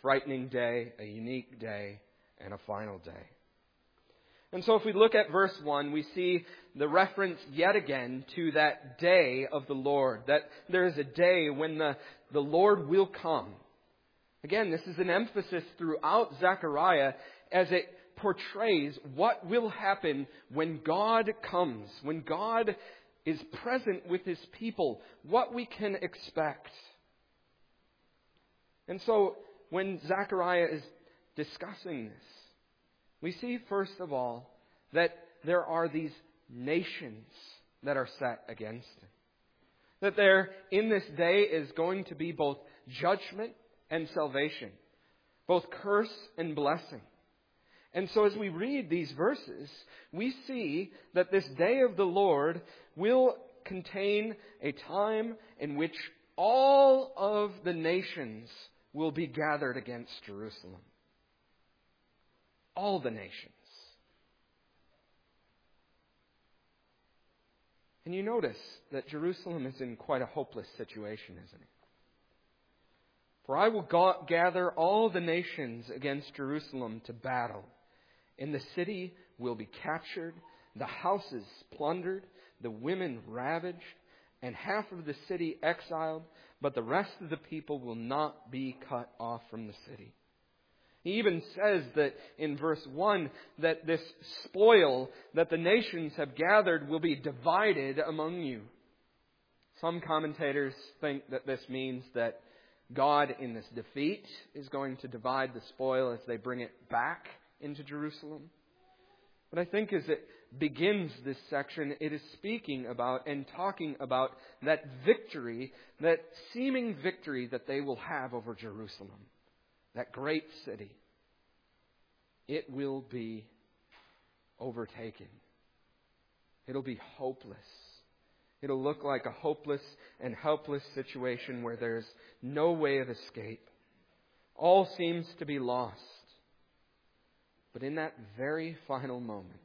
frightening day, a unique day, and a final day. And so if we look at verse 1, we see the reference yet again to that day of the Lord, that there is a day when the Lord will come. Again, this is an emphasis throughout Zechariah as it portrays what will happen when God comes, when God is present with His people, what we can expect. And so when Zechariah is discussing this, we see, first of all, that there are these nations that are set against Him. That there, in this day, is going to be both judgment and salvation, both curse and blessing. And so as we read these verses, we see that this day of the Lord will contain a time in which all of the nations will be gathered against Jerusalem. All the nations. And you notice that Jerusalem is in quite a hopeless situation, isn't it? For I will gather all the nations against Jerusalem to battle, and the city will be captured, the houses plundered, the women ravaged, and half of the city exiled, but the rest of the people will not be cut off from the city. He even says that in verse 1 that this spoil that the nations have gathered will be divided among you. Some commentators think that this means that God in this defeat is going to divide the spoil as they bring it back into Jerusalem. But I think as it begins this section, it is speaking about and talking about that victory, that seeming victory that they will have over Jerusalem. That great city. It will be overtaken. It'll be hopeless. It'll look like a hopeless and helpless situation where there's no way of escape. All seems to be lost. But in that very final moment,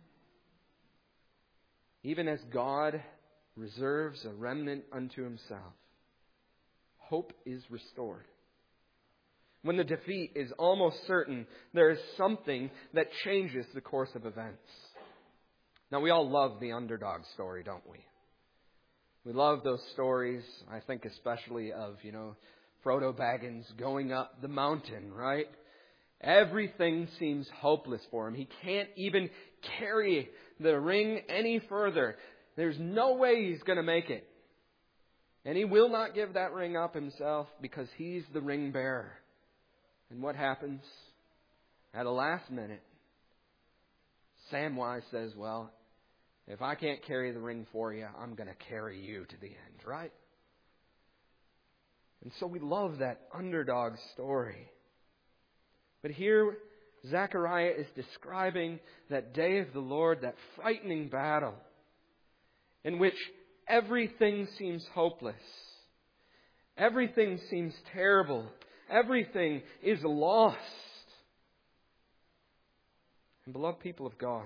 even as God reserves a remnant unto Himself, hope is restored. When the defeat is almost certain, there is something that changes the course of events. Now, we all love the underdog story, don't we? We love those stories, I think especially of, Frodo Baggins going up the mountain, right? Everything seems hopeless for him. He can't even carry the ring any further. There's no way he's going to make it. And he will not give that ring up himself because he's the ring bearer. And what happens? At the last minute, Samwise says, well, if I can't carry the ring for you, I'm going to carry you to the end, right? And so we love that underdog story. But here, Zechariah is describing that day of the Lord, that frightening battle, in which everything seems hopeless. Everything seems terrible. Everything is lost. And beloved people of God,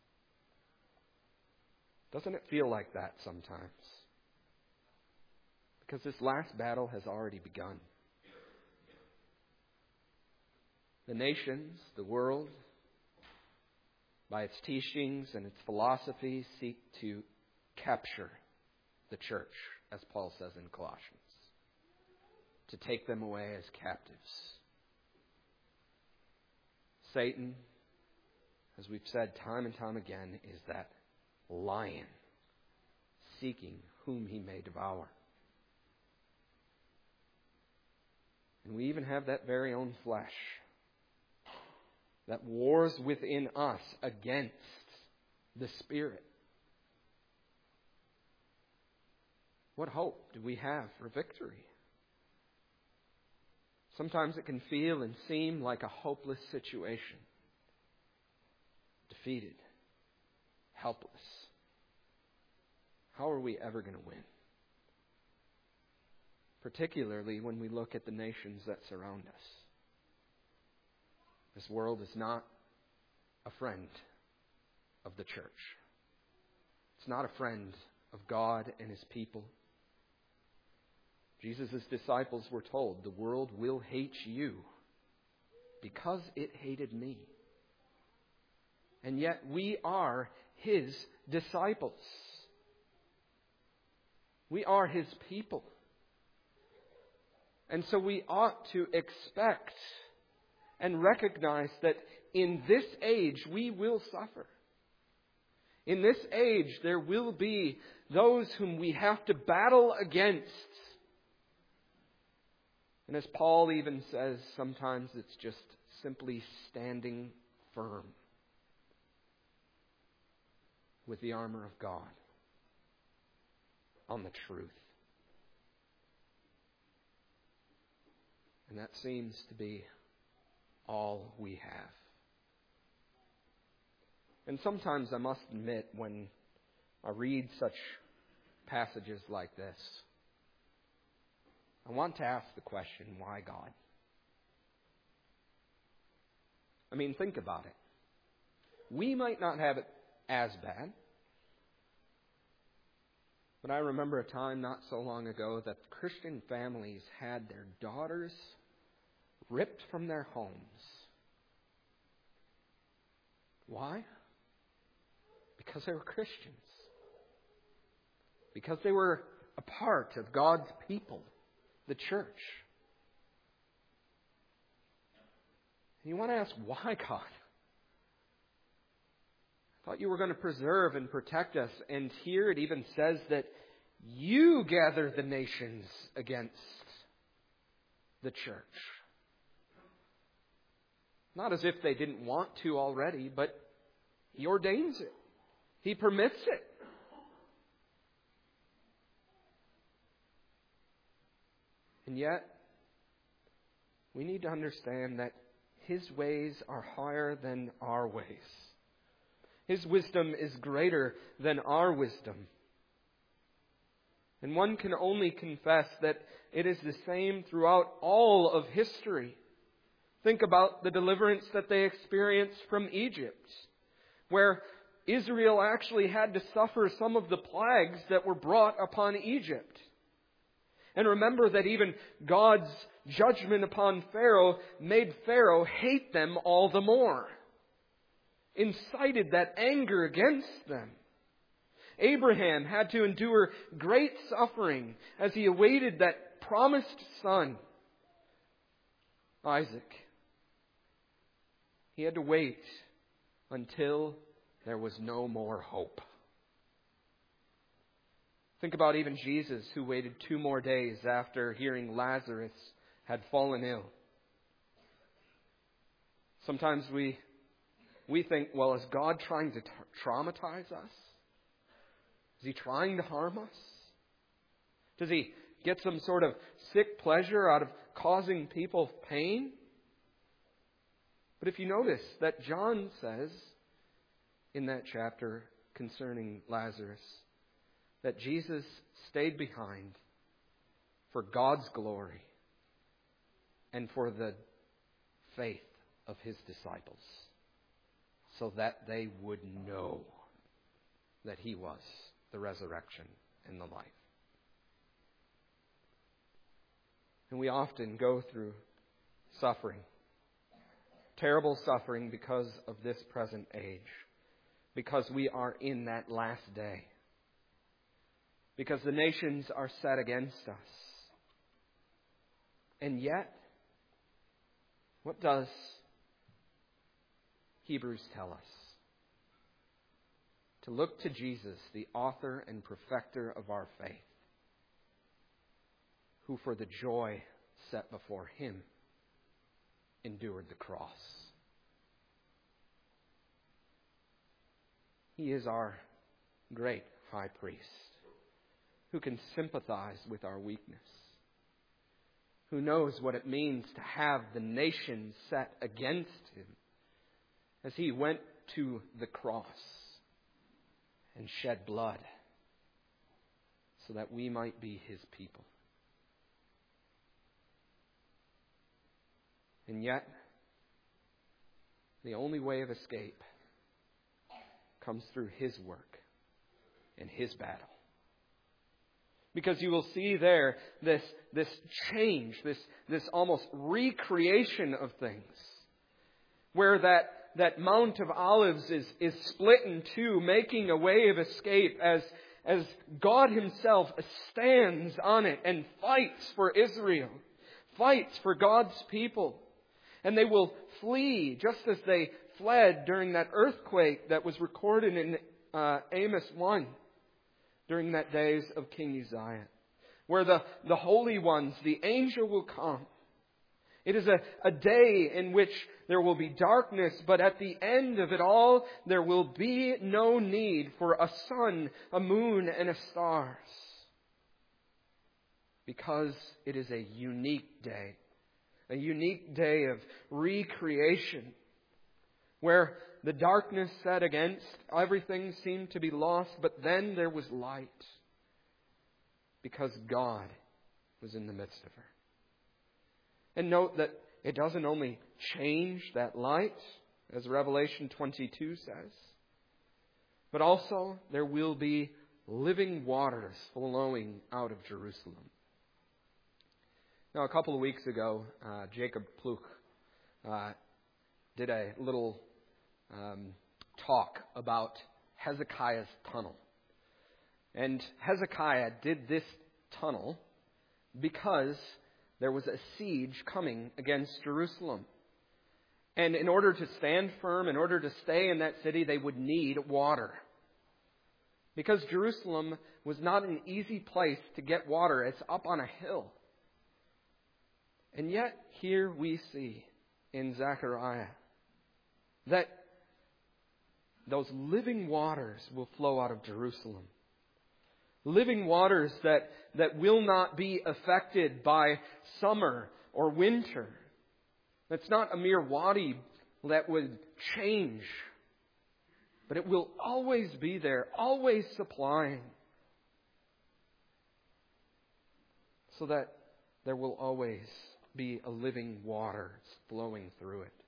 doesn't it feel like that sometimes? Because this last battle has already begun. The nations, the world, by its teachings and its philosophies, seek to capture the church, as Paul says in Colossians, to take them away as captives. Satan, as we've said time and time again, is that lion seeking whom he may devour. And we even have that very own flesh that wars within us against the Spirit. What hope do we have for victory? Sometimes it can feel and seem like a hopeless situation. Defeated. Helpless. How are we ever going to win? Particularly when we look at the nations that surround us. This world is not a friend of the church. It's not a friend of God and His people. Jesus' disciples were told, the world will hate you. because it hated me. And yet we are His disciples. We are His people. And so we ought to expect and recognize that in this age we will suffer. In this age there will be those whom we have to battle against. And as Paul even says, sometimes it's just simply standing firm with the armor of God on the truth. And that seems to be all we have. And sometimes I must admit, when I read such passages like this, I want to ask the question, why God? I mean, think about it. We might not have it as bad, but I remember a time not so long ago that Christian families had their daughters ripped from their homes. Why? Because they were Christians. Because they were a part of God's people, the church. And you want to ask, why, God? I thought you were going to preserve and protect us. And here it even says that you gather the nations against the church. Not as if they didn't want to already, but He ordains it. He permits it. And yet, we need to understand that His ways are higher than our ways. His wisdom is greater than our wisdom. And one can only confess that it is the same throughout all of history. Think about the deliverance that they experienced from Egypt, where Israel actually had to suffer some of the plagues that were brought upon Egypt. And remember that even God's judgment upon Pharaoh made Pharaoh hate them all the more, incited that anger against them. Abraham had to endure great suffering as he awaited that promised son, Isaac. He had to wait until there was no more hope. Think about even Jesus, who waited 2 more days after hearing Lazarus had fallen ill. Sometimes we think, well, is God trying to traumatize us? Is He trying to harm us? Does He get some sort of sick pleasure out of causing people pain? But if you notice that John says in that chapter concerning Lazarus that Jesus stayed behind for God's glory and for the faith of His disciples, so that they would know that He was the resurrection and the life. And we often go through suffering, terrible suffering, because of this present age, because we are in that last day, because the nations are set against us. And yet, what does Hebrews tell us? To look to Jesus, the author and perfecter of our faith, who for the joy set before Him endured the cross. He is our great high priest, who can sympathize with our weakness, who knows what it means to have the nation set against Him as He went to the cross and shed blood so that we might be His people. And yet, the only way of escape comes through His work and His battle. Because you will see there this change, this almost recreation of things where that Mount of Olives is split in two, making a way of escape as God Himself stands on it and fights for Israel, fights for God's people. And they will flee just as they fled during that earthquake that was recorded in Amos 1 during that days of King Uzziah, where the holy ones, the angel will come. It is a day in which there will be darkness, but at the end of it all, there will be no need for a sun, a moon, and a stars. Because it is a unique day of recreation, where the darkness set against everything seemed to be lost, but then there was light, because God was in the midst of her. And note that it doesn't only change that light, as Revelation 22 says, but also there will be living waters flowing out of Jerusalem. Now, a couple of weeks ago, Jacob Pluch did a little talk about Hezekiah's tunnel. And Hezekiah did this tunnel because there was a siege coming against Jerusalem. And in order to stand firm, in order to stay in that city, they would need water. Because Jerusalem was not an easy place to get water. It's up on a hill. And yet, here we see in Zechariah that those living waters will flow out of Jerusalem. Living waters that will not be affected by summer or winter. That's not a mere wadi that would change. But it will always be there, always supplying. So that there will always be a living water flowing through it.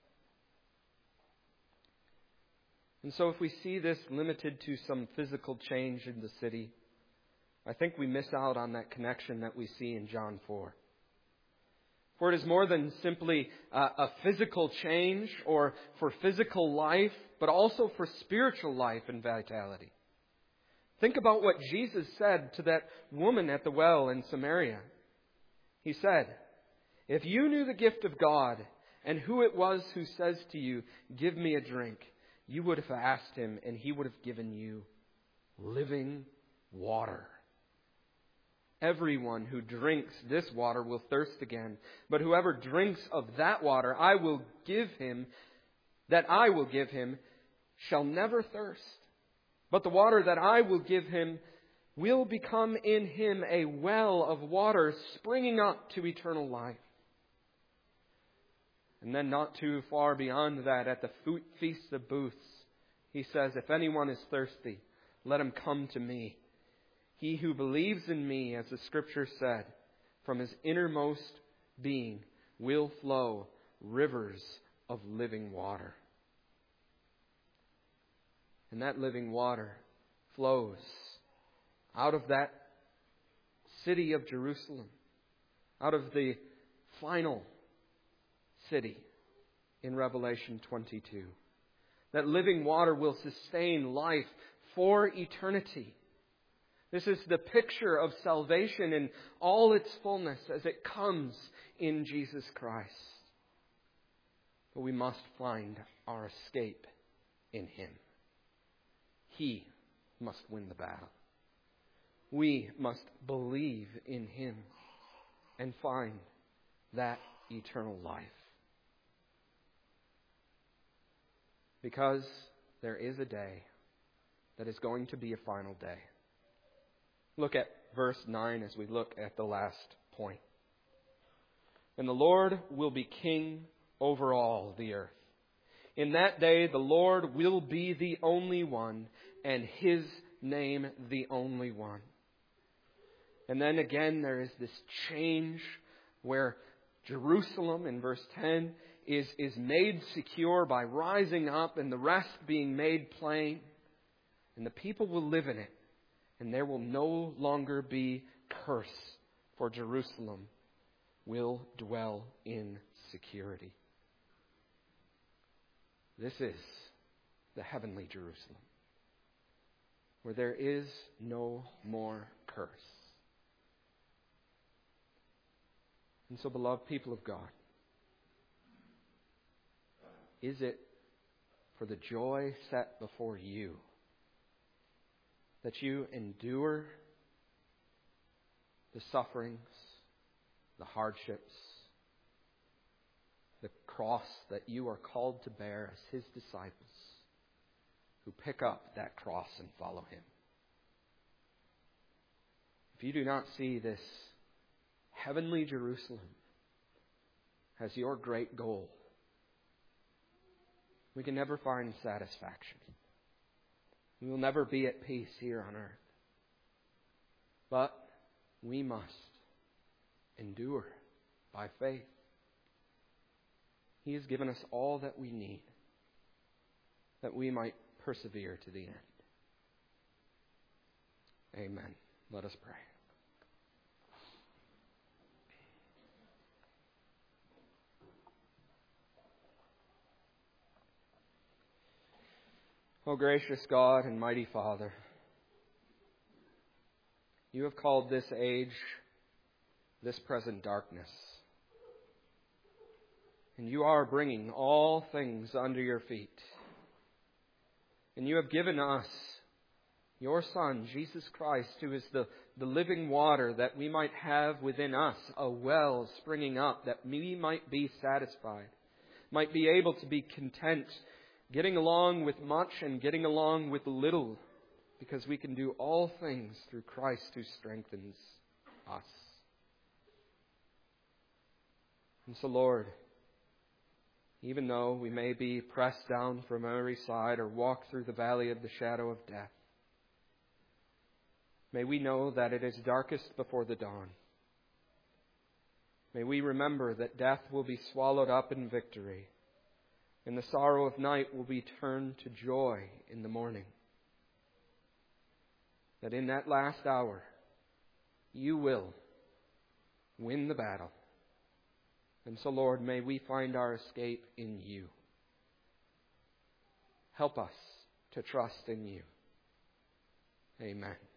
And so if we see this limited to some physical change in the city, I think we miss out on that connection that we see in John 4. For it is more than simply a physical change or for physical life, but also for spiritual life and vitality. Think about what Jesus said to that woman at the well in Samaria. He said, "If you knew the gift of God and who it was who says to you, 'Give me a drink,' you would have asked him and he would have given you living water. Everyone who drinks this water will thirst again, but whoever drinks of that water I will give him, shall never thirst. But the water that I will give him will become in him a well of water springing up to eternal life." And then not too far beyond that, at the Feast of Booths, He says, "If anyone is thirsty, let him come to me. He who believes in me, as the Scripture said, from his innermost being will flow rivers of living water." And that living water flows out of that city of Jerusalem, out of the final city in Revelation 22. That living water will sustain life for eternity. This is the picture of salvation in all its fullness as it comes in Jesus Christ. But we must find our escape in Him. He must win the battle. We must believe in Him and find that eternal life. Because there is a day that is going to be a final day. Look at verse 9 as we look at the last point. "And the Lord will be king over all the earth. In that day the Lord will be the only one, and His name the only one." And then again there is this change where Jerusalem, in verse 10, is made secure by rising up and the rest being made plain. And the people will live in it. And there will no longer be curse, for Jerusalem will dwell in security. This is the heavenly Jerusalem, where there is no more curse. And so, beloved people of God, is it for the joy set before you that you endure the sufferings, the hardships, the cross that you are called to bear as His disciples who pick up that cross and follow Him? If you do not see this heavenly Jerusalem as your great goal, we can never find satisfaction. We will never be at peace here on earth. But we must endure by faith. He has given us all that we need, that we might persevere to the end. Amen. Let us pray. O gracious God and mighty Father, You have called this age, this present darkness, and You are bringing all things under Your feet. And You have given us Your Son, Jesus Christ, who is the living water, that we might have within us a well springing up, that we might be satisfied, might be able to be content, getting along with much and getting along with little, because we can do all things through Christ who strengthens us. And so, Lord, even though we may be pressed down from every side or walk through the valley of the shadow of death, may we know that it is darkest before the dawn. May we remember that death will be swallowed up in victory, and the sorrow of night will be turned to joy in the morning. That in that last hour, You will win the battle. And so, Lord, may we find our escape in You. Help us to trust in You. Amen.